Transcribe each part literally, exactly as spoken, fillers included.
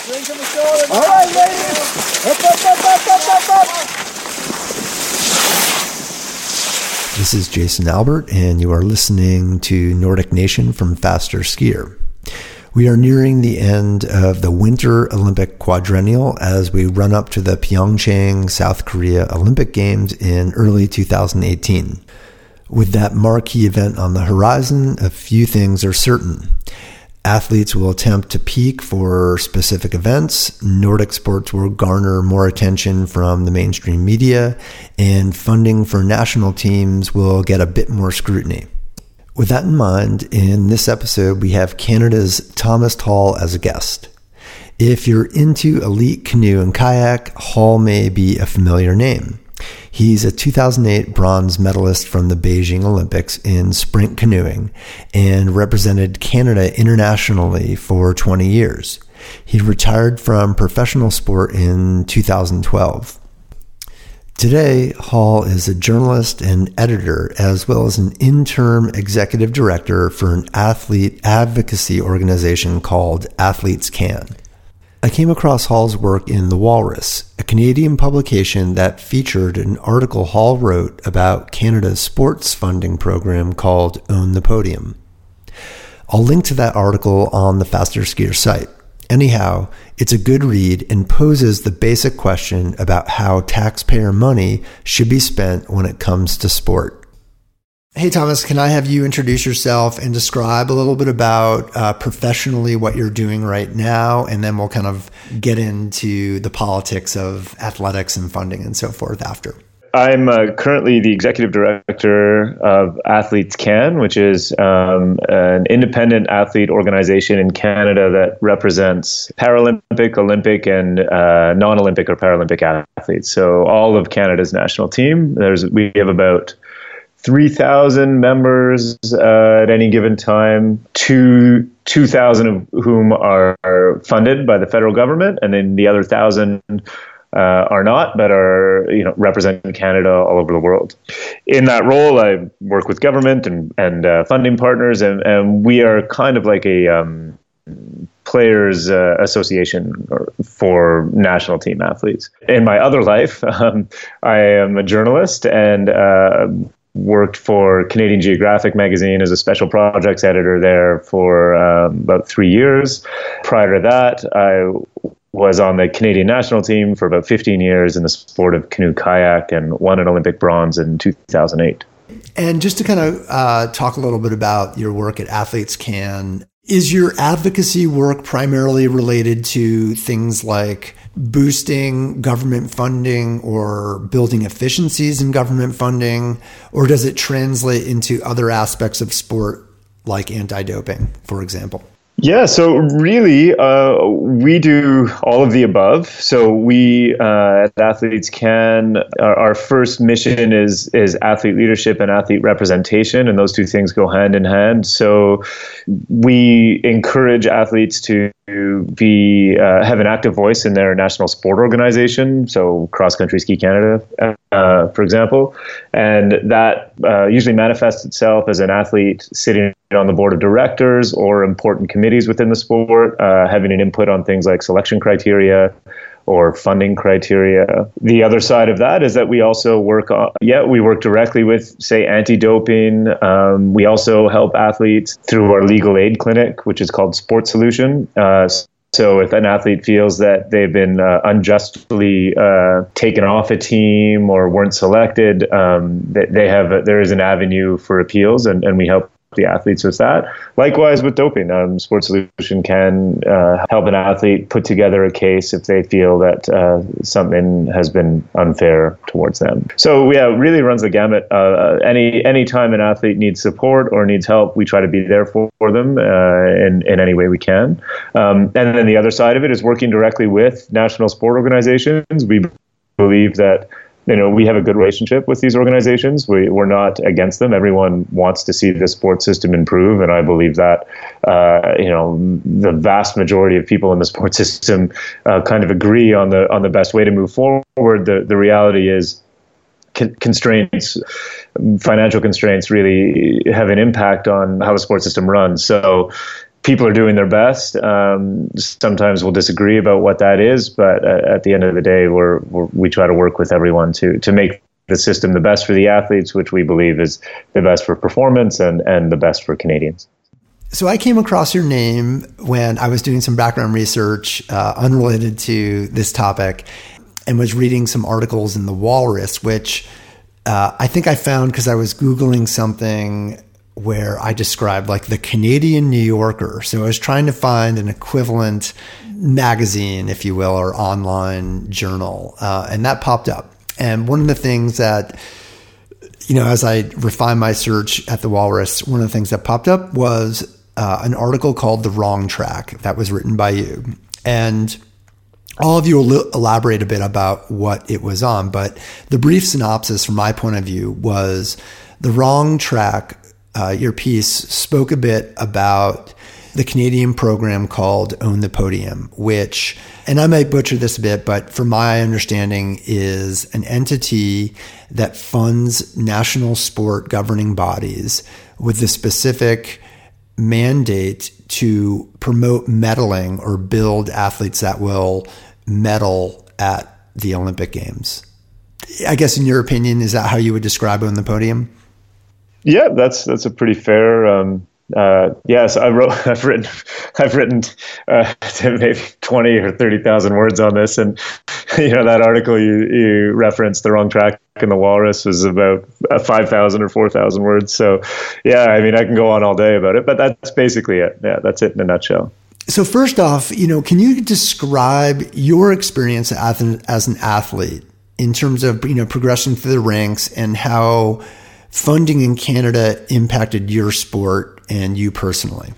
Drink on the shoulder. All right, ladies. Up, up, up, up, up, up, up. This is Jason Albert, and you are listening to Nordic Nation from Faster Skier. We are nearing the end of the Winter Olympic Quadrennial as we run up to the Pyeongchang, South Korea Olympic Games in early two thousand eighteen. With that marquee event on the horizon, a few things are certain. Athletes will attempt to peak for specific events, Nordic sports will garner more attention from the mainstream media, and funding for national teams will get a bit more scrutiny. With that in mind, in this episode, we have Canada's Thomas Hall as a guest. If you're into elite canoe and kayak, Hall may be a familiar name. He's a two thousand eight bronze medalist from the Beijing Olympics in sprint canoeing and represented Canada internationally for twenty years. He retired from professional sport in two thousand twelve. Today, Hall is a journalist and editor, as well as an interim executive director for an athlete advocacy organization called Athletes Can. I came across Hall's work in The Walrus, a Canadian publication that featured an article Hall wrote about Canada's sports funding program called Own the Podium. I'll link to that article on the Faster Skier site. Anyhow, it's a good read and poses the basic question about how taxpayer money should be spent when it comes to sport. Hey, Thomas, can I have you introduce yourself and describe a little bit about uh, professionally what you're doing right now, and then we'll kind of get into the politics of athletics and funding and so forth after. I'm uh, currently the executive director of Athletes Can, which is um, an independent athlete organization in Canada that represents Paralympic, Olympic, and uh, non-Olympic or Paralympic athletes. So all of Canada's national team. There's we have about three thousand members uh, at any given time, two, two thousand of whom are, are funded by the federal government, and then the other one thousand uh, are not, but are you know representing Canada all over the world. In that role, I work with government and, and uh, funding partners, and, and we are kind of like a um, players uh, association for national team athletes. In my other life, um, I am a journalist and uh, worked for Canadian Geographic magazine as a special projects editor there for um, about three years. Prior to that, I was on the Canadian national team for about fifteen years in the sport of canoe kayak and won an Olympic bronze in two thousand eight. And just to kind of uh, talk a little bit about your work at Athletes Can, is your advocacy work primarily related to things like boosting government funding or building efficiencies in government funding, or does it translate into other aspects of sport like anti-doping, for example? Yeah, so really, uh, we do all of the above. So we uh, at Athletes Can, our, our first mission is is athlete leadership and athlete representation, and those two things go hand in hand. So we encourage athletes to be uh, have an active voice in their national sport organization. So Cross Country Ski Canada, uh, for example, and that uh, usually manifests itself as an athlete sitting on the board of directors or important committees within the sport, uh, having an input on things like selection criteria or funding criteria. The other side of that is that we also work on, yeah, we work directly with, say, anti-doping. Um, we also help athletes through our legal aid clinic, which is called Sport Solution. Uh, So if an athlete feels that they've been uh, unjustly uh, taken off a team or weren't selected, um, they, they have a, there is an avenue for appeals, and, and we help the athletes with that. Likewise with doping, um, Sport Solution can uh, help an athlete put together a case if they feel that uh, something has been unfair towards them. So yeah, it really runs the gamut. Uh, any any time an athlete needs support or needs help, we try to be there for, for them uh, in, in any way we can. Um, and then the other side of it is working directly with national sport organizations. We believe that you know, we have a good relationship with these organizations. We, we're not against them. Everyone wants to see the sports system improve. And I believe that, uh, you know, the vast majority of people in the sports system uh, kind of agree on the on the best way to move forward. The, the reality is con- constraints, financial constraints really have an impact on how the sports system runs. So people are doing their best. Um, sometimes we'll disagree about what that is, but uh, at the end of the day, we're, we're we try to work with everyone to to make the system the best for the athletes, which we believe is the best for performance and and the best for Canadians. So I came across your name when I was doing some background research uh, unrelated to this topic, and was reading some articles in The Walrus, which uh, I think I found because I was Googling something where I described like the Canadian New Yorker. So I was trying to find an equivalent magazine, if you will, or online journal, uh, and that popped up. And one of the things that, you know, as I refined my search at The Walrus, one of the things that popped up was uh, an article called The Wrong Track that was written by you. And all of you will elaborate a bit about what it was on, but the brief synopsis from my point of view was The Wrong Track. Uh, your piece spoke a bit about the Canadian program called Own the Podium, which, and I might butcher this a bit, but from my understanding is an entity that funds national sport governing bodies with the specific mandate to promote medaling or build athletes that will medal at the Olympic Games. I guess in your opinion, is that how you would describe Own the Podium? Yeah, that's that's a pretty fair. Um, uh, yes, I wrote. I've written. I've written uh, maybe twenty or thirty thousand words on this, and you know that article you you referenced, The Wrong Track in The Walrus, was about uh, five thousand or four thousand words. So, yeah, I mean, I can go on all day about it, but that's basically it. Yeah, that's it in a nutshell. So first off, you know, can you describe your experience as an, as an athlete in terms of, you know, progression through the ranks and how funding in Canada impacted your sport and you personally?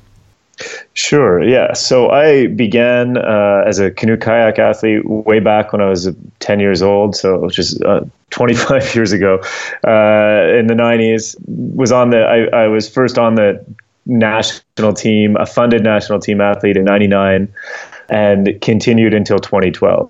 Sure. Yeah. So I began uh, as a canoe kayak athlete way back when I was ten years old. So which is uh, twenty-five years ago, uh, in the nineties. Was on the. I, I was first on the national team, a funded national team athlete in ninety-nine. And continued until twenty twelve.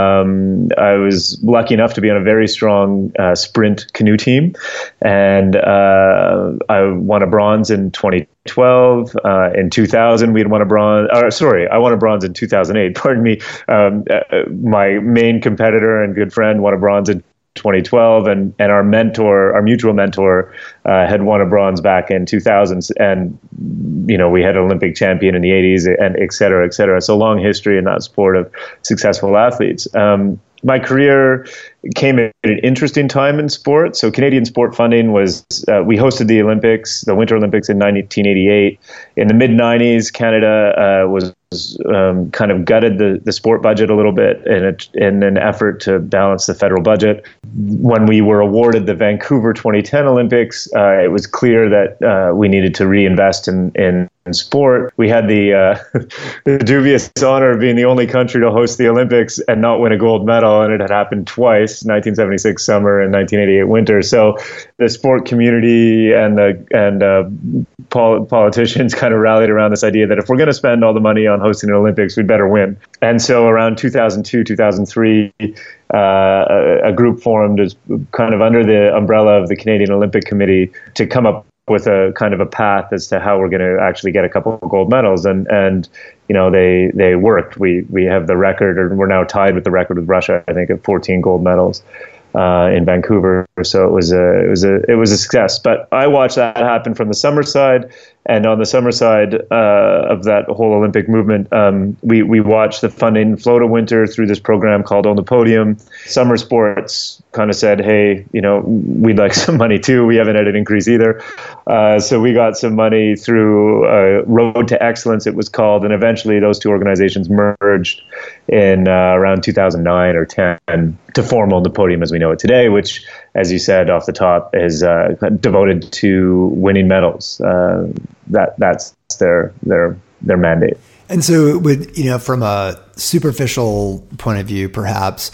Um, I was lucky enough to be on a very strong uh, sprint canoe team, and uh, I won a bronze in twenty twelve. Uh, in two thousand, we had won a bronze. Or, sorry, I won a bronze in two thousand eight. Pardon me. Um, uh, my main competitor and good friend won a bronze in twenty twelve, and and our mentor, our mutual mentor, uh, had won a bronze back in two thousand, and you know we had an Olympic champion in the eighties, and et cetera, et cetera. So long history in that sport of successful athletes. Um, my career came at an interesting time in sport. So Canadian sport funding was, uh, we hosted the Olympics, the Winter Olympics in nineteen eighty-eight. In the mid nineties, Canada uh, was um, kind of gutted the, the sport budget a little bit in, a, in an effort to balance the federal budget. When we were awarded the Vancouver twenty ten Olympics, uh, it was clear that uh, we needed to reinvest in, in in sport. We had the, uh, the dubious honor of being the only country to host the Olympics and not win a gold medal, and it had happened twice, nineteen seventy-six summer and nineteen eighty-eight winter. So the sport community and the and uh, pol- politicians kind of rallied around this idea that if we're going to spend all the money on hosting an Olympics, we'd better win. And so around two thousand two, two thousand three, uh, a, a group formed as kind of under the umbrella of the Canadian Olympic Committee to come up with a kind of a path as to how we're going to actually get a couple of gold medals. And, and you know, they they worked. We we have the record, or we're now tied with the record with Russia, I think, of fourteen gold medals uh, in Vancouver. So it was a it was a it was a success. But I watched that happen from the summer side, and on the summer side uh, of that whole Olympic movement, um, we we watched the funding flow to winter through this program called Own the Podium. Summer sports kind of said, hey, you know, we'd like some money too. We haven't had an increase either. Uh, so we got some money through uh, Road to Excellence, it was called, and eventually those two organizations merged in uh, around two thousand nine or ten to form Own the Podium as we know it today, which, as you said off the top, is uh, devoted to winning medals. Uh, that that's their their their mandate. And so, with you know, from a superficial point of view, perhaps,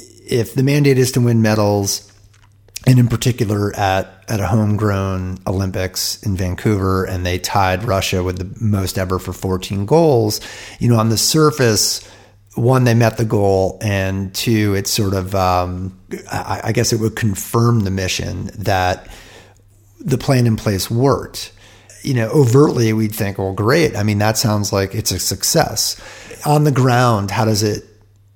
if the mandate is to win medals, and in particular at, at a homegrown Olympics in Vancouver, and they tied Russia with the most ever for fourteen goals, you know, on the surface, one, they met the goal, and two, it's sort of, um, I, I guess it would confirm the mission that the plan in place worked. you know, overtly we'd think, well, great. I mean, that sounds like it's a success. On the ground, how does it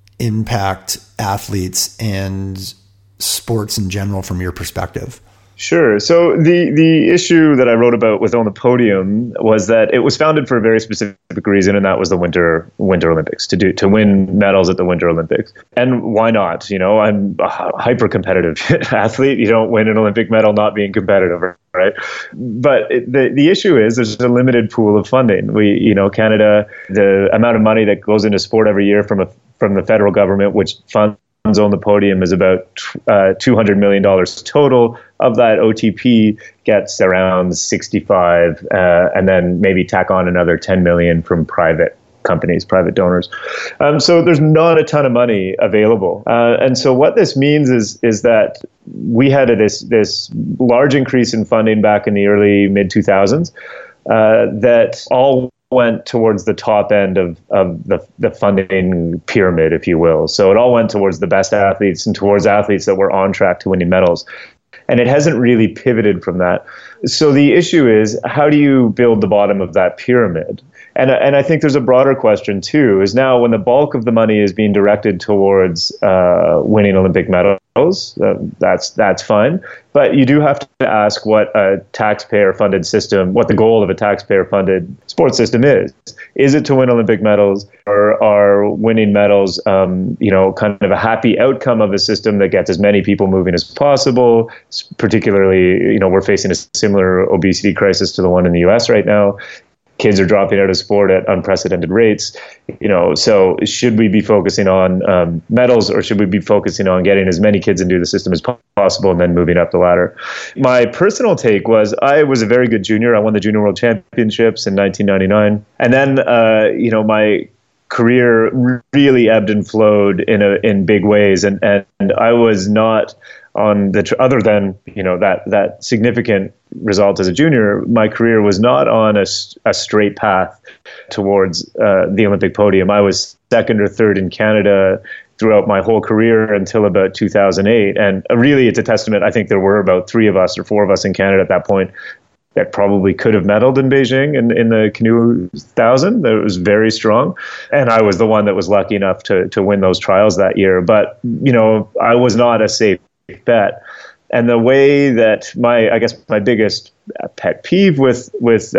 impact athletes and sports in general from your perspective? Sure. So the, the issue that I wrote about with On the Podium was that it was founded for a very specific reason, and that was the Winter Winter Olympics, to do to win medals at the Winter Olympics. And why not? You know, I'm a hyper competitive athlete. You don't win an Olympic medal not being competitive, right? But it, the the issue is there's a limited pool of funding. We, you know, Canada, the amount of money that goes into sport every year from a from the federal government, which funds On the Podium, is about uh, two hundred million dollars total. Of that, O T P gets around sixty-five, uh, and then maybe tack on another ten million from private companies, private donors. Um, so there's not a ton of money available. Uh, and so what this means is is that we had a, this this large increase in funding back in the early mid two thousands uh, that all went towards the top end of, of the, the funding pyramid, if you will. So it all went towards the best athletes and towards athletes that were on track to winning medals. And it hasn't really pivoted from that. So the issue is, how do you build the bottom of that pyramid? And and I think there's a broader question too, is now when the bulk of the money is being directed towards uh, winning Olympic medals, uh, that's that's fine. But you do have to ask what a taxpayer-funded system, what the goal of a taxpayer-funded sports system is. Is it to win Olympic medals, or are winning medals, um, you know, kind of a happy outcome of a system that gets as many people moving as possible? Particularly, you know, we're facing a similar obesity crisis to the one in the U S right now. Kids are dropping out of sport at unprecedented rates, you know. So should we be focusing on um, medals, or should we be focusing on getting as many kids into the system as possible and then moving up the ladder? My personal take was I was a very good junior. I won the Junior World Championships in nineteen ninety-nine, and then uh, you know my career really ebbed and flowed in a in big ways, and and I was not on the other than you know that that significant result as a junior, my career was not on a, a straight path towards uh, the Olympic podium. I was second or third in Canada throughout my whole career until about two thousand eight, and really it's a testament. I think there were about three of us or four of us in Canada at that point that probably could have medaled in Beijing in, in the canoe thousand. That was very strong. And I was the one that was lucky enough to to win those trials that year. But, you know, I was not a safe bet. And the way that my, I guess my biggest pet peeve with with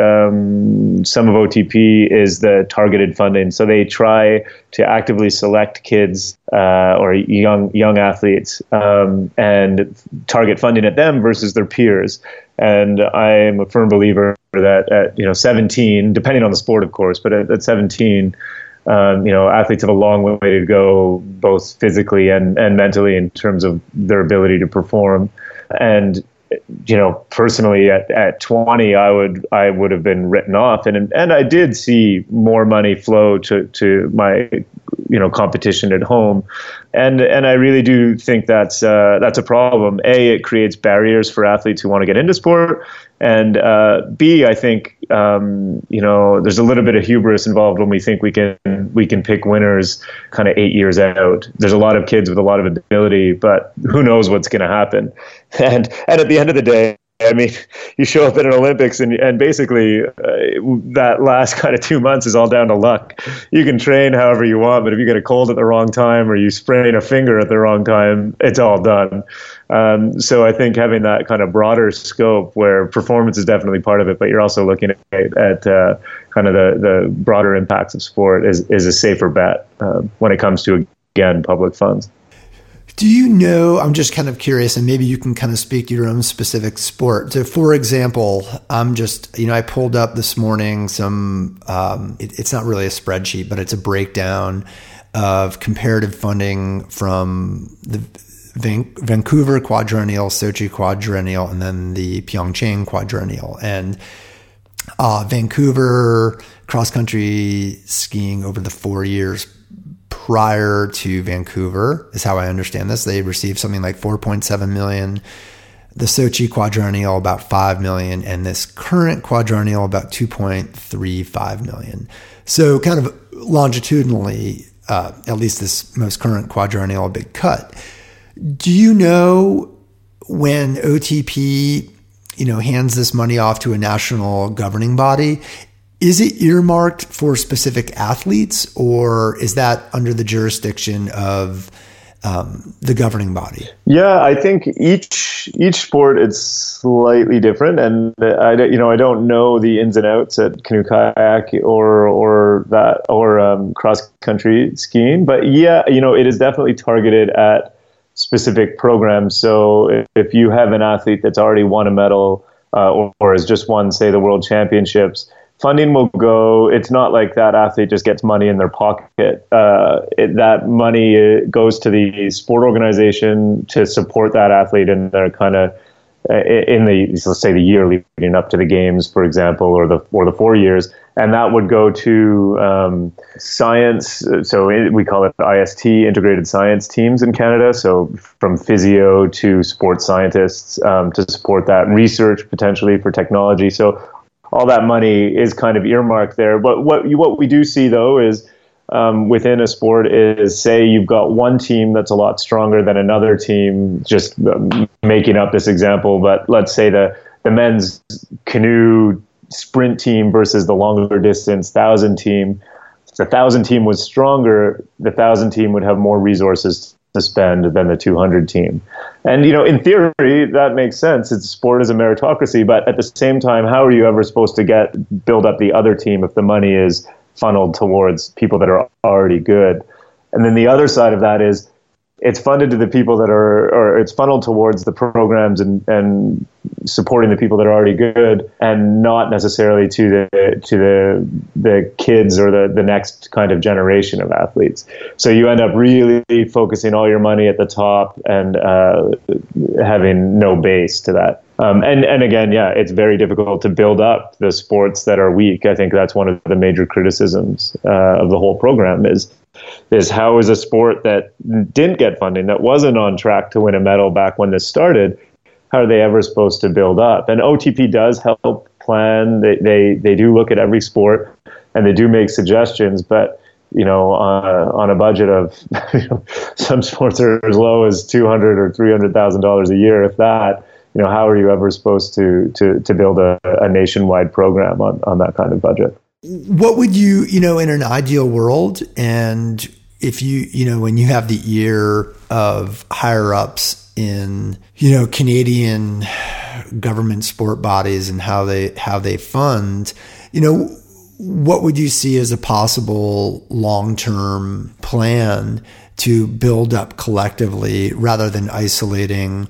um, some of O T P is the targeted funding. So they try to actively select kids uh, or young young athletes um, and target funding at them versus their peers. And I am a firm believer that at you know seventeen, depending on the sport, of course, but at, at seventeen. Um, you know, athletes have a long way to go, both physically and, and mentally, in terms of their ability to perform. And, you know, personally, at, at twenty, I would I would have been written off, and and I did see more money flow to to my, you know, competition at home, and and I really do think that's uh, that's a problem. A, it creates barriers for athletes who want to get into sport. And uh, B, I think um, you know there's a little bit of hubris involved when we think we can we can pick winners kind of eight years out. There's a lot of kids with a lot of ability, but who knows what's going to happen? And and at the end of the day, I mean, you show up at an Olympics and and basically uh, that last kind of two months is all down to luck. You can train however you want, but if you get a cold at the wrong time or you sprain a finger at the wrong time, it's all done. Um, so I think having that kind of broader scope where performance is definitely part of it, but you're also looking at, at uh, kind of the, the broader impacts of sport is, is a safer bet uh, when it comes to, again, public funds. Do you know, I'm just kind of curious, and maybe you can kind of speak to your own specific sport. So for example, I'm just, you know, I pulled up this morning some, um, it, it's not really a spreadsheet, but it's a breakdown of comparative funding from the Van- Vancouver quadrennial, Sochi quadrennial, and then the Pyeongchang quadrennial. And uh, Vancouver cross-country skiing over the four years prior to Vancouver is how I understand this. They received something like four point seven million. The Sochi quadrennial about five million, and this current quadrennial about two point three five million. So kind of longitudinally, uh, at least this most current quadrennial, a big cut. Do you know when O T P you know, hands this money off to a national governing body. Is it earmarked for specific athletes, or is that under the jurisdiction of um, the governing body? Yeah, I think each each sport is slightly different, and I you know I don't know the ins and outs at canoe kayak or or that or um, cross country skiing, but yeah, you know it is definitely targeted at specific programs. So if you have an athlete that's already won a medal uh, or, or has just won, say, the World Championships, funding will go. It's not like that athlete just gets money in their pocket. Uh, it, that money goes to the sport organization to support that athlete in their kind of uh, in the let's say the year leading up to the games, for example, or the or the four years, and that would go to um, science. So it, we call it I S T, integrated science teams in Canada. So from physio to sports scientists um, to support that research potentially for technology. So all that money is kind of earmarked there. But what you, what we do see, though, is um, within a sport is, say, you've got one team that's a lot stronger than another team, just making up this example, but let's say the, the men's canoe sprint team versus the longer distance thousand team. If the thousand team was stronger, the thousand team would have more resources to spend than the two hundred team. And, you know, in theory, that makes sense. It's sport is a meritocracy, but at the same time, how are you ever supposed to get build up the other team if the money is funneled towards people that are already good? And then the other side of that is it's funded to the people that are, or it's funneled towards the programs and, and supporting the people that are already good, and not necessarily to the to the the kids or the, the next kind of generation of athletes. So you end up really focusing all your money at the top and uh, having no base to that. Um, and, and again, yeah, it's very difficult to build up the sports that are weak. I think that's one of the major criticisms uh, of the whole program is is how is a sport that didn't get funding, that wasn't on track to win a medal back when this started, how are they ever supposed to build up? And O T P does help plan. They they, they do look at every sport and they do make suggestions, but you know, uh, on a budget of you know, some sports are as low as two hundred or three hundred thousand dollars a year, if that. You know, how are you ever supposed to to to build a, a nationwide program on on that kind of budget? What would you, you know, in an ideal world, and if you, you know, when you have the ear of higher ups in, you know, Canadian government sport bodies and how they, how they fund, you know, what would you see as a possible long-term plan to build up collectively rather than isolating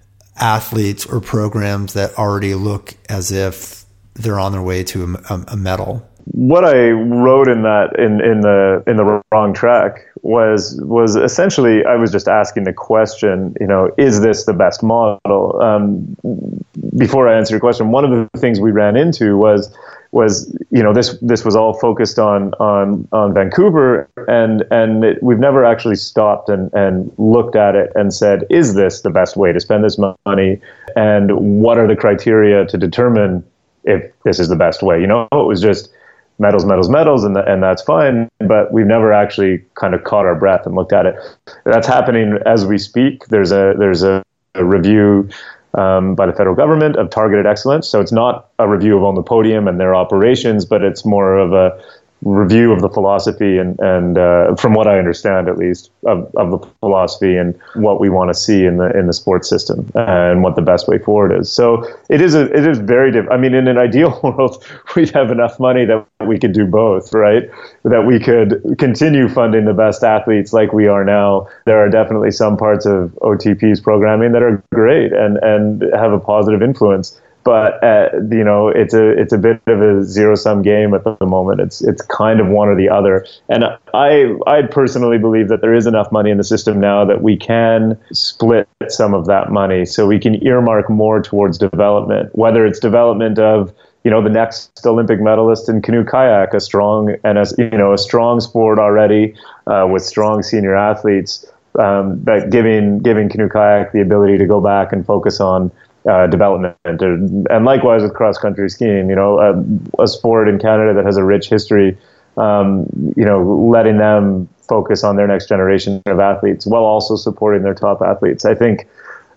athletes or programs that already look as if they're on their way to a, a medal? What I wrote in that in, in the in the wrong track was was essentially I was just asking the question, you know, is this the best model? Um, before I answer your question, one of the things we ran into was was you know this this was all focused on on on Vancouver, and and it, we've never actually stopped and and looked at it and said, is this the best way to spend this money, and what are the criteria to determine if this is the best way? You know, it was just medals, medals, medals, and the, and that's fine. But we've never actually kind of caught our breath and looked at it. That's happening as we speak. There's a there's a, a review um, by the federal government of targeted excellence. So it's not a review of On the Podium and their operations, but it's more of a review of the philosophy and, and uh, from what I understand, at least, of, of the philosophy and what we want to see in the in the sports system and what the best way forward is. So it is a, it is very different. I mean, in an ideal world, we'd have enough money that we could do both, right? That we could continue funding the best athletes like we are now. There are definitely some parts of O T P's programming that are great and, and have a positive influence. But uh, you know, it's a it's a bit of a zero sum game at the moment. It's it's kind of one or the other. And I I personally believe that there is enough money in the system now that we can split some of that money, so we can earmark more towards development. Whether it's development of you know the next Olympic medalist in canoe kayak, a strong and as you know a strong sport already uh, with strong senior athletes, um, but giving giving canoe kayak the ability to go back and focus on Uh, development, and likewise with cross-country skiing. You know, a, a sport in Canada that has a rich history. Um, you know, letting them focus on their next generation of athletes while also supporting their top athletes. I think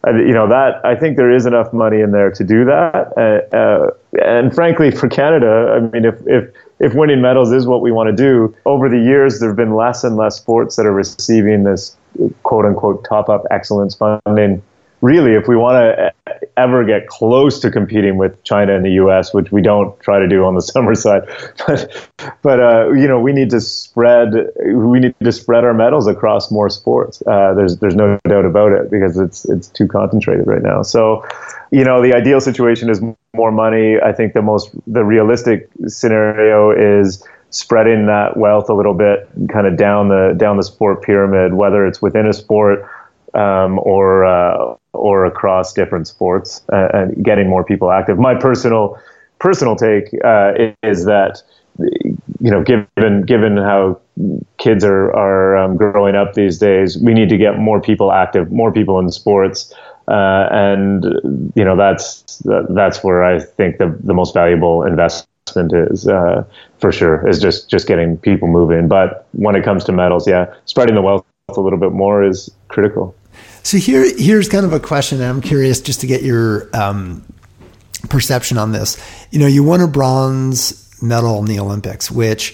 uh, you know, that I think there is enough money in there to do that. Uh, uh, and frankly, for Canada, I mean, if if if winning medals is what we want to do, over the years there have been less and less sports that are receiving this quote unquote top up excellence funding. Really, if we want to ever get close to competing with China and the U S, which we don't try to do on the summer side, but but uh, you know, we need to spread we need to spread our medals across more sports. Uh, there's there's no doubt about it, because it's it's too concentrated right now. So, you know, the ideal situation is more money. I think the most the realistic scenario is spreading that wealth a little bit, kind of down the down the sport pyramid, whether it's within a sport um, or uh, or across different sports, uh, and getting more people active. My personal personal take uh, is that, you know, given given how kids are are um, growing up these days, we need to get more people active, more people in sports, uh, and you know, that's that's where I think the the most valuable investment is, uh, for sure, is just just getting people moving. But when it comes to medals, yeah, spreading the wealth a little bit more is critical. So here, here's kind of a question. I'm curious just to get your um, perception on this. You know, you won a bronze medal in the Olympics, which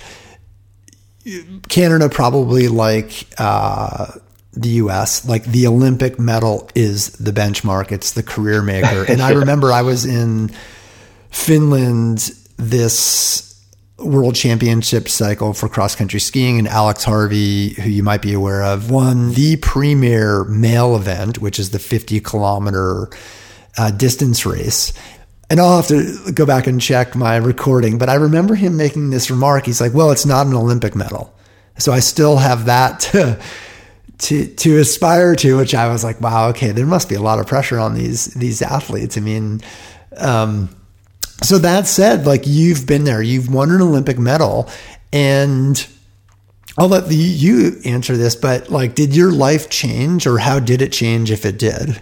Canada probably, like uh, the U S, like the Olympic medal is the benchmark. It's the career maker. And I remember I was in Finland this World Championship cycle for cross-country skiing, and Alex Harvey, who you might be aware of, won the premier male event, which is the fifty kilometer uh, distance race. And I'll have to go back and check my recording, but I remember him making this remark. He's like, well, it's not an Olympic medal. So I still have that to, to, to aspire to, which I was like, wow, okay, there must be a lot of pressure on these, these athletes. I mean, um, so that said, like, you've been there, you've won an Olympic medal, and I'll let the, you answer this, but like, did your life change, or how did it change if it did?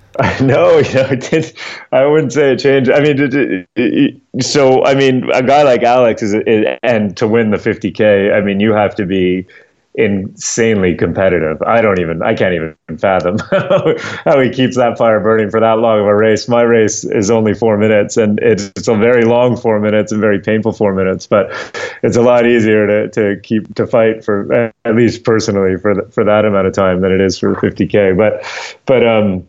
No, you know, it did. I wouldn't say it changed. I mean, it, it, it, so, I mean, a guy like Alex is, is, and to win the fifty K, I mean, you have to be insanely competitive. I don't even, I can't even fathom how he keeps that fire burning for that long of a race. My race is only four minutes, and it's, it's a very long four minutes and very painful four minutes, but it's a lot easier to, to keep, to fight for, at least personally, for the, for that amount of time than it is for fifty K. But, but, um,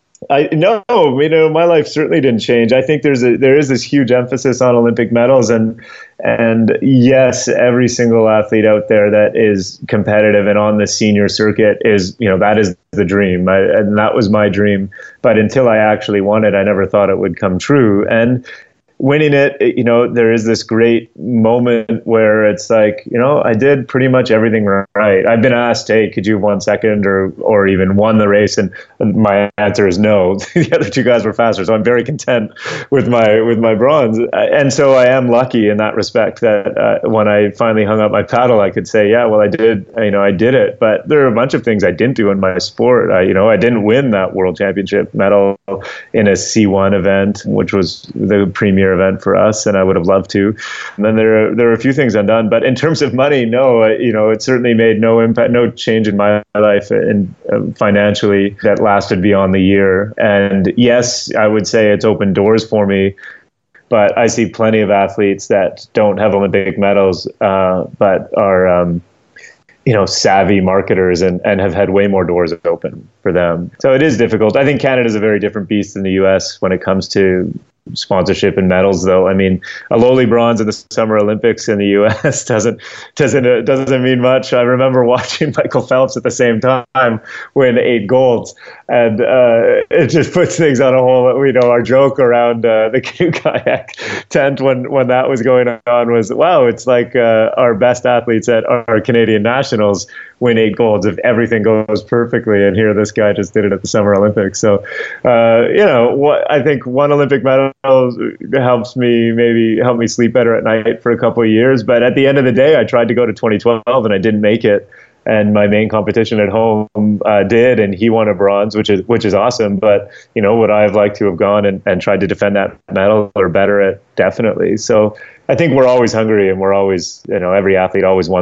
I no, you know, my life certainly didn't change. I think there's a there is this huge emphasis on Olympic medals, and and yes, every single athlete out there that is competitive and on the senior circuit is, you know, that is the dream, I, and that was my dream. But until I actually won it, I never thought it would come true. And winning it, you know, there is this great moment where it's like, you know, I did pretty much everything right. I've been asked, hey, could you have won second or or even won the race? And my answer is no. The other two guys were faster, so I'm very content with my with my bronze. And so I am lucky in that respect that uh, when I finally hung up my paddle, I could say, yeah, well, I did, you know, I did it. But there are a bunch of things I didn't do in my sport. I, you know, I didn't win that World Championship medal in a C one event, which was the premier event for us, and I would have loved to. And then there are there are a few things undone, but in terms of money, no, you know, it certainly made no impact, no change in my life and uh, financially that lasted beyond the year. And yes, I would say it's opened doors for me, but I see plenty of athletes that don't have Olympic medals, uh, but are um, you know, savvy marketers and, and have had way more doors open for them. So it is difficult. I think Canada is a very different beast than the U S when it comes to sponsorship and medals, though. I mean, a lowly bronze in the Summer Olympics in the U S doesn't doesn't uh, doesn't mean much. I remember watching Michael Phelps at the same time win eight golds, and uh, it just puts things on a whole. You know, our joke around uh, the canoe kayak tent when when that was going on was, wow, it's like uh, our best athletes at our Canadian nationals win eight golds if everything goes perfectly, and here this guy just did it at the Summer Olympics. So, uh, you know, what I think one Olympic medal helps me maybe help me sleep better at night for a couple of years. But at the end of the day, I tried to go to twenty twelve and I didn't make it. And my main competition at home uh, did, and he won a bronze, which is which is awesome. But, you know, would I have liked to have gone and, and tried to defend that medal or better it? Definitely. So I think we're always hungry, and we're always, you know, every athlete always wants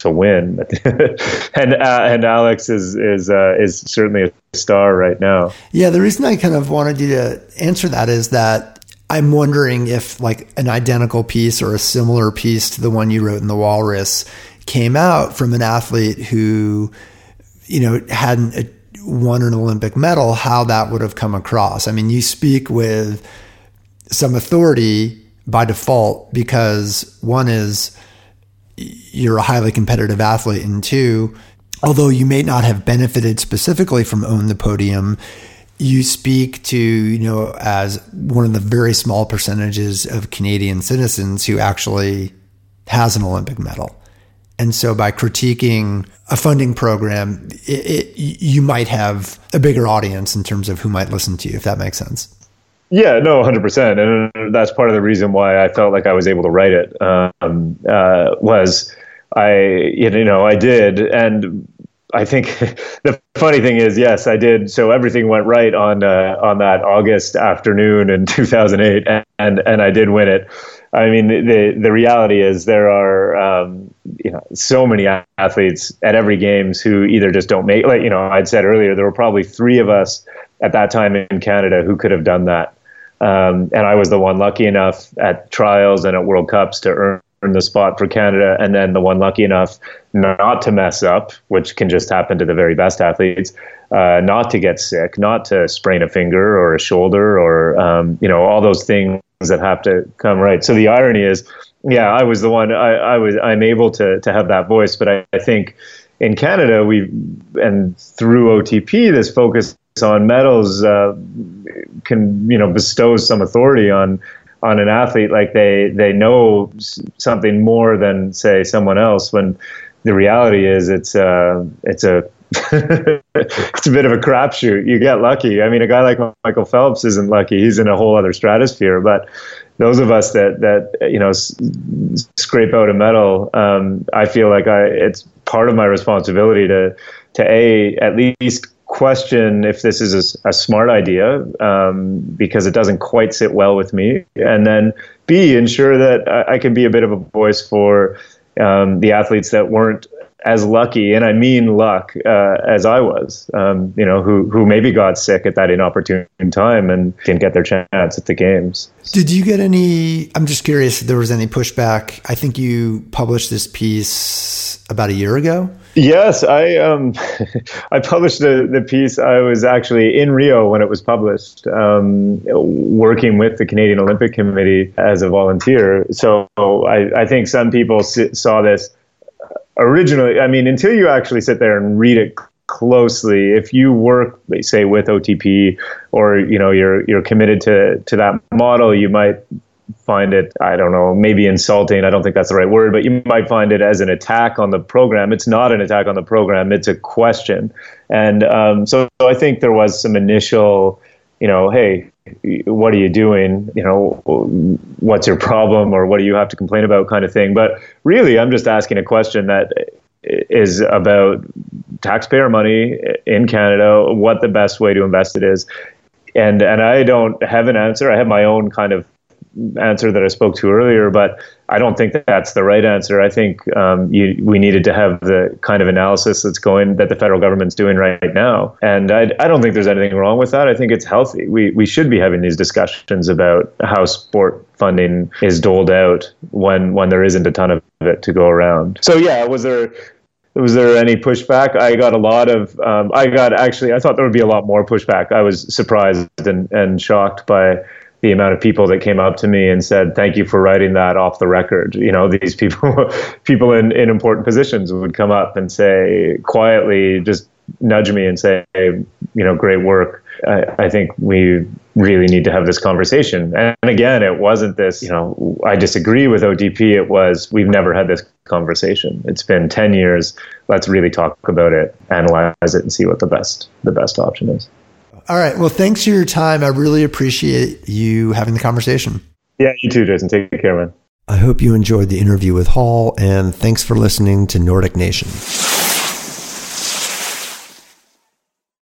to win. and uh, and Alex is is uh, is certainly a star right now. Yeah, the reason I kind of wanted you to answer that is that I'm wondering if like an identical piece or a similar piece to the one you wrote in The Walrus came out from an athlete who, you know, hadn't a, won an Olympic medal, how that would have come across. I mean, you speak with some authority by default because one is you're a highly competitive athlete, and two, although you may not have benefited specifically from Own the Podium, you speak to, you know, as one of the very small percentages of Canadian citizens who actually has an Olympic medal. And so by critiquing a funding program, it, it, you might have a bigger audience in terms of who might listen to you, if that makes sense. Yeah, no, one hundred percent. And that's part of the reason why I felt like I was able to write it, um, uh, was I, you know, I did. And I think the funny thing is, yes, I did. So everything went right on uh, on that August afternoon in two thousand eight, and, and, and I did win it. I mean, the the reality is there are um, you know so many athletes at every games who either just don't make, like, you know, I'd said earlier, there were probably three of us at that time in Canada who could have done that. Um, and I was the one lucky enough at trials and at World Cups to earn the spot for Canada, and then the one lucky enough not to mess up, which can just happen to the very best athletes, uh, not to get sick, not to sprain a finger or a shoulder, or um, you know all those things that have to come right. So the irony is, yeah, I was the one. I, I was. I'm able to to have that voice, but I, I think in Canada we and through O T P, this focus on medals uh, can you know bestows some authority on. on an athlete, like they they know something more than say someone else, when the reality is it's uh it's a it's a bit of a crapshoot. You get lucky. I mean, a guy like Michael Phelps isn't lucky. He's in a whole other stratosphere. But those of us that that you know s- scrape out a medal, um, I feel like I it's part of my responsibility to to a at least question if this is a, a smart idea, um, because it doesn't quite sit well with me, and then B, ensure that I, I can be a bit of a voice for um, the athletes that weren't as lucky, and I mean luck, uh, as I was, um, you know, who who maybe got sick at that inopportune time and didn't get their chance at the games. Did you get any, I'm just curious if there was any pushback. I think you published this piece about a year ago. Yes, I um, I published the, the piece. I was actually in Rio when it was published, um, working with the Canadian Olympic Committee as a volunteer. So I, I think some people saw this originally. I mean, until you actually sit there and read it closely, if you work, say, with O T P, or you know you're you're committed to to that model, you might find it, I don't know, maybe insulting. I don't think that's the right word, but you might find it as an attack on the program. It's not an attack on the program. It's a question. And um, so, so I think there was some initial, you know, hey, what are you doing? You know, what's your problem, or what do you have to complain about, kind of thing. But really, I'm just asking a question that is about taxpayer money in Canada, what the best way to invest it is. And, and I don't have an answer. I have my own kind of answer that I spoke to earlier, but I don't think that that's the right answer. I think um, you, we needed to have the kind of analysis that's going, that the federal government's doing right now. And I, I don't think there's anything wrong with that. I think it's healthy. We we should be having these discussions about how sport funding is doled out when when there isn't a ton of it to go around. So yeah, was there was there any pushback? I got a lot of, um, I got actually, I thought there would be a lot more pushback. I was surprised and, and shocked by the amount of people that came up to me and said, thank you for writing that off the record. You know, these people, people in, in important positions would come up and say, quietly, just nudge me and say, hey, you know, great work. I, I think we really need to have this conversation. And again, it wasn't this, you know, I disagree with O T P. It was, we've never had this conversation. It's been ten years. Let's really talk about it, analyze it, and see what the best, the best option is. All right. Well, thanks for your time. I really appreciate you having the conversation. Yeah, you too, Jason. Take care, man. I hope you enjoyed the interview with Hall, and thanks for listening to Nordic Nation.